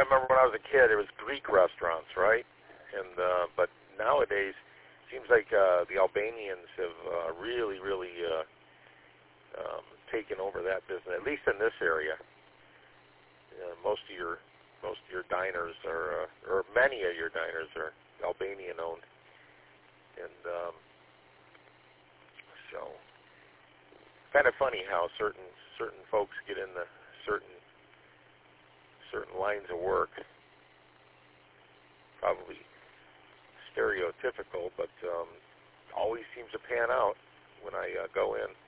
remember when I was a kid, it was Greek restaurants, right? And but nowadays, it seems like the Albanians have really taken over that business. At least in this area, most of your diners are, or many of your diners are Albanian owned, and so kind of funny how certain folks get in the certain lines of work. Probably stereotypical, but always seems to pan out when I go in.